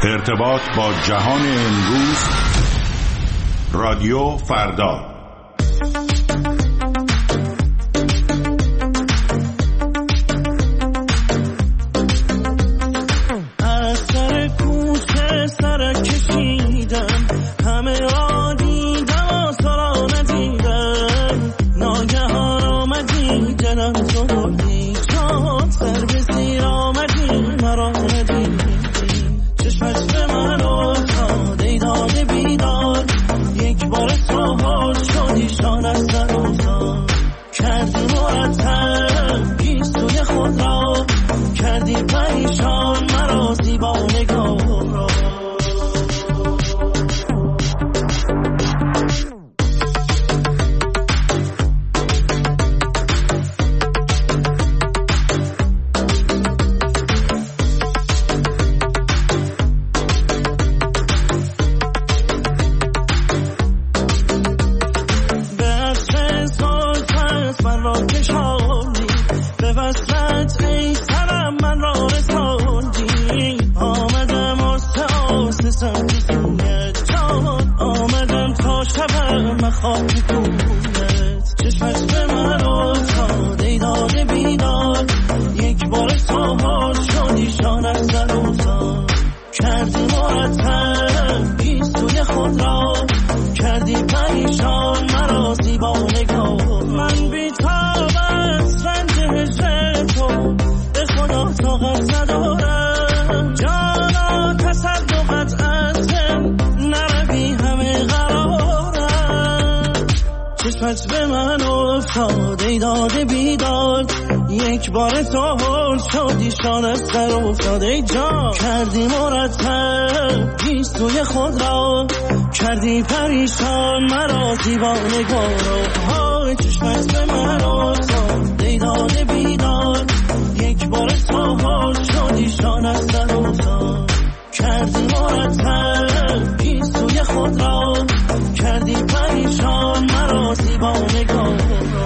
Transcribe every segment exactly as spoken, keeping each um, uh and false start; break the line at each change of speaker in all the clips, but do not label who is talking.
ارتباط با جهان امروز، رادیو فردا.
از سر کوچه سر کشیدم، همه را دیدم و سرا ندیدم. ناگهان آمدی دلم تو بردی، چون سر به زیر آمدی مرا ندیدی. چشمت به من افتاد ای داده بیدار، یک بار سوال شدی شان از در افتاد. کردی مرتب گیسوی خود را، کردی پریشان مرا زیبا نگاه را. چشمت به من افتاد ای داده بیدار، یک بار سوال شدی شان از در افتاد. کردی مرتب گیسوی خود را، کردی پریشان مرا زیبا نگاه. من بی‌تاب از رنج هجر تو، به خدا طاقت ندارم. جانا تصدقت از من نروی همه قرارم. چشمت به من افتاد ای داده بیدار، یک بار سوال شدی شان از در افتاد. ای جان کردی مرتب گیسوی خود را، کردی پریشان مرا زیبا نگاه را. چشمت به من افتاد ای داده بیدار، یک بار سوال شدی شان از در افتاد. کردی مرتب گیسوی خود را، کردی پریشان مرا زیبا نگاه را.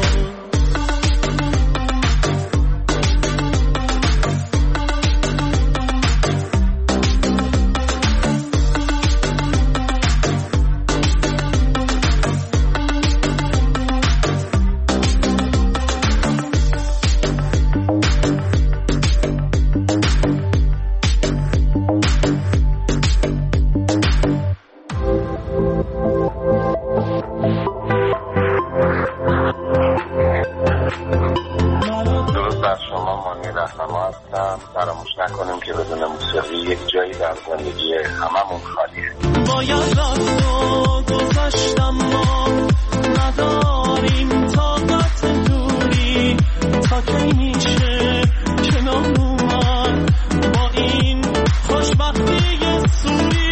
فراموش نکنیم که بدون موسیقی یک جایی در زندگی هممون خالیه.
باید رفت و گذاشتم، ما نداریم طاقت دوری. تا کی میشه کنار اومد با این خوشبختی سوری؟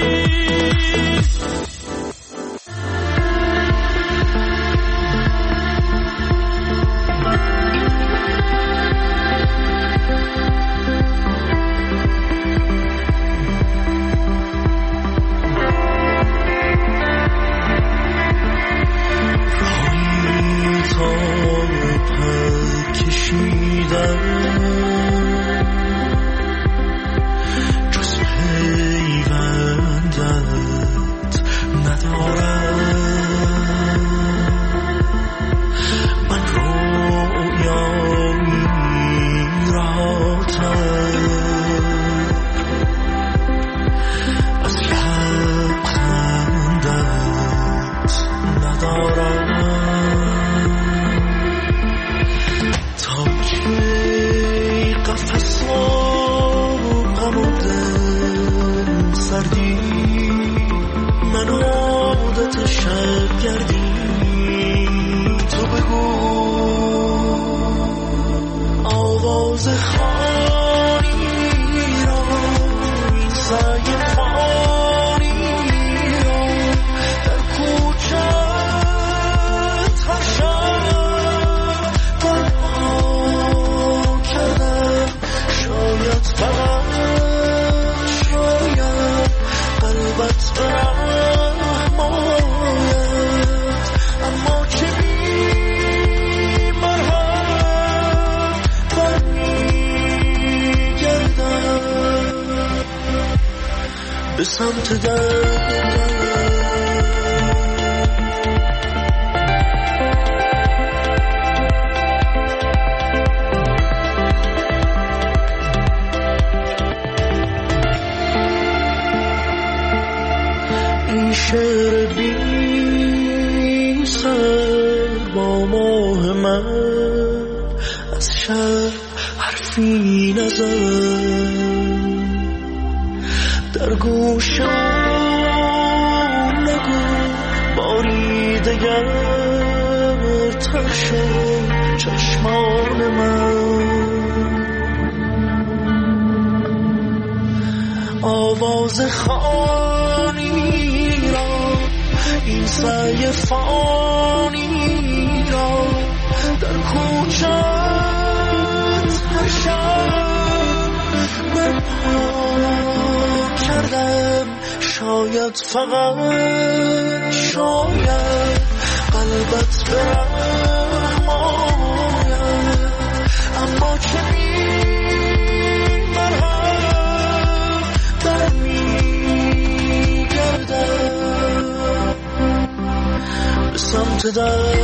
جز پیوندت ندارم. من رویایی راتر از لبخندت ندارم. تا که قفص و غم و دل سردی، من عادت شب گردی. تو بگو آواز خانی را، این سعی فانی را در کوچه هر شب تنها کردم. شاید فقط شاید به سمت در. این شعر بی سر با ماه من از شب حرفی نزن، در گوشم نگو باری دگر تر شد چشمان من. آواز خانی را این سعی فانی را در کوچت هر شب برپا کردم. شاید فقط شاید قلبت برحم آید، اما چه میبرم در میگردم به سمت در.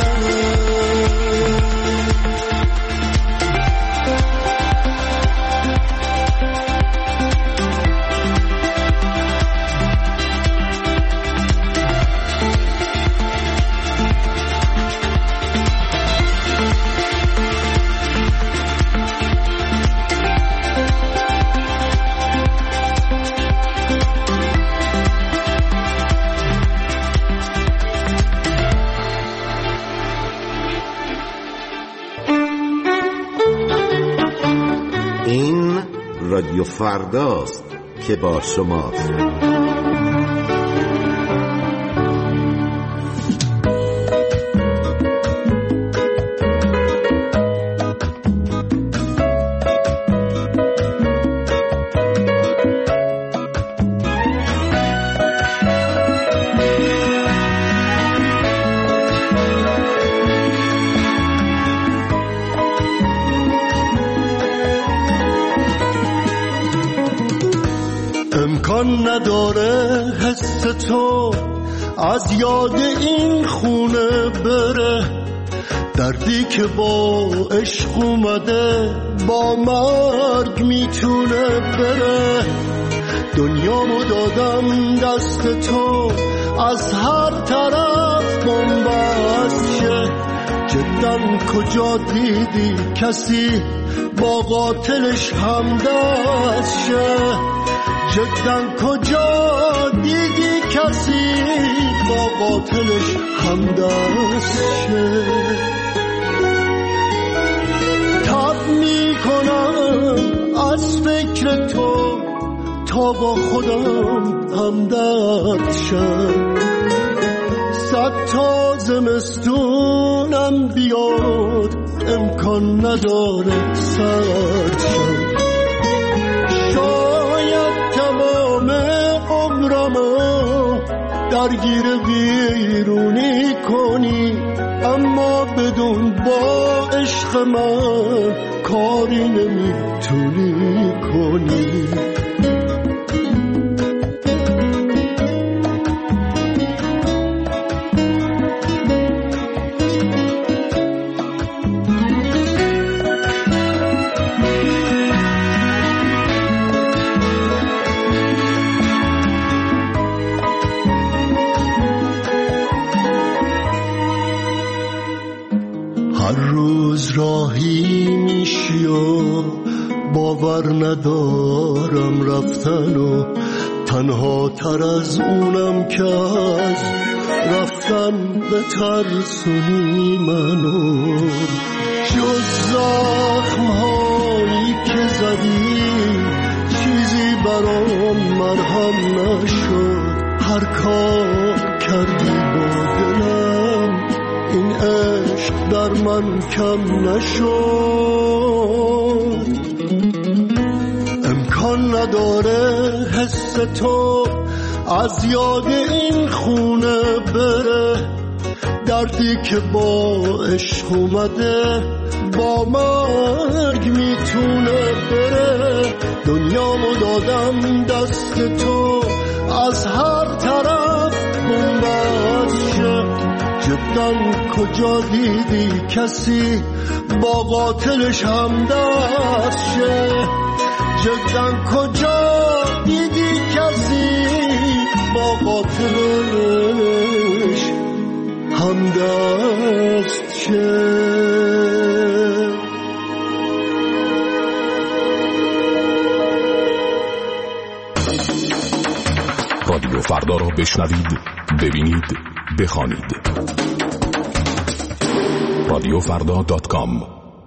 رادیو فرداست که با شماست.
امکان نداره حس تو از یاد این خونه بره، دردی که با عشق اومده با مرگ میتونه بره. دنیامو دادم دست تو از هر طرف بنبست شه. جدا کجا دیدی کسی با قاتلش همدست شه؟ جدا کجا دیدی کسی با قاتلش همدست شه؟ تب میکنم از فکر تو تا با خودم همدرد شم. صد تا زمستونم بیاد امکان نداره سرد شم. شاید تمام عمرمو درگیر ویرونی کنی، اما بدون با عشق من کاری نمیتونی کنی. هر روز راهی میشی و باور ندارم رفتن، و تنها تر از اونم که از رفتن به ترسونی منو. جز زخم هایی که زدی چیزی برام مرهم نشد. هر کار کردی با دلم این عشق در من کم نشد. امکان نداره حس تو از یاد این خونه بره، دردی که با عشق اومده با مرگ میتونه بره. دنیامو دادم دست تو از هر طرف بنبست شه. جدا کجا دیدی کسی با قاتلش همدست شه؟ جدا کجا دیدی کسی با قاتلش همدست شه؟
رادیو فردا را بشنوید، ببینید، بخوانید. رادیو فردا دات کام.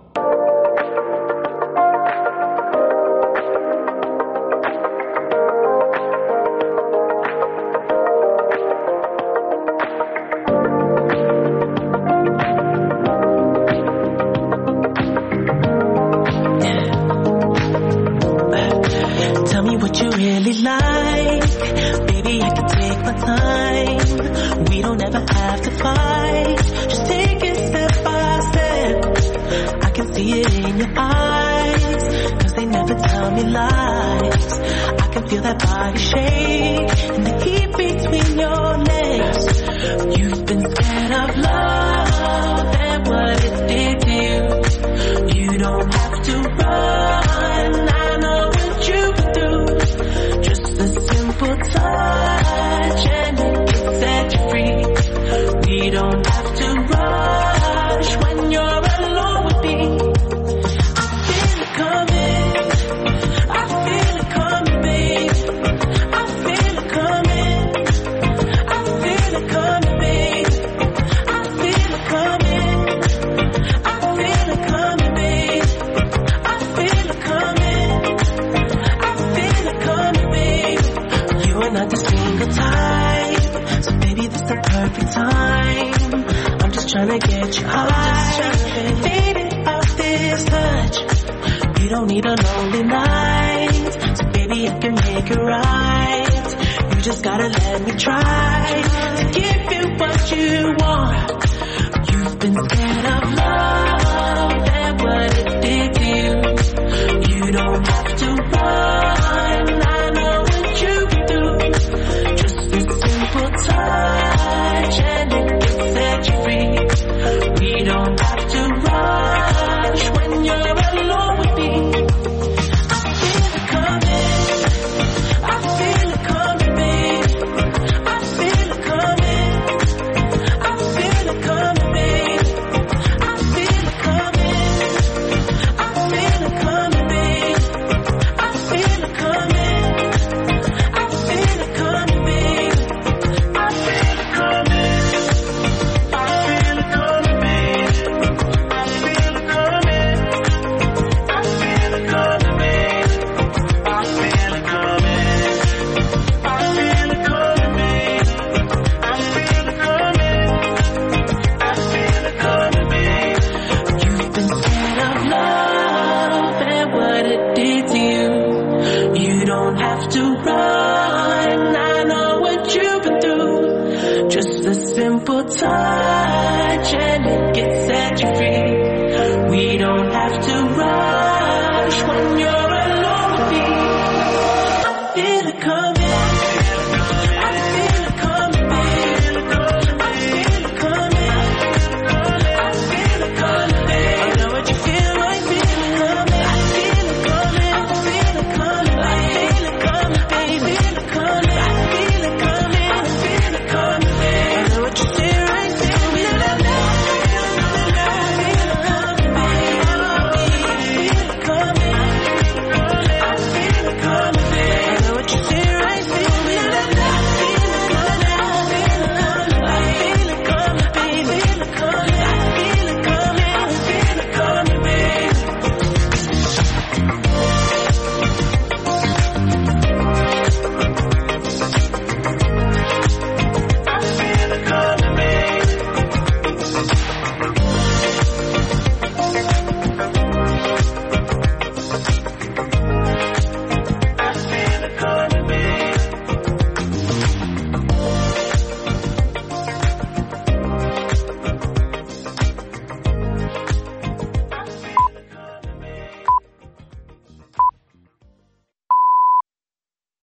touch and it gets set you free. We don't have to rush when you're alone with me. I feel it coming.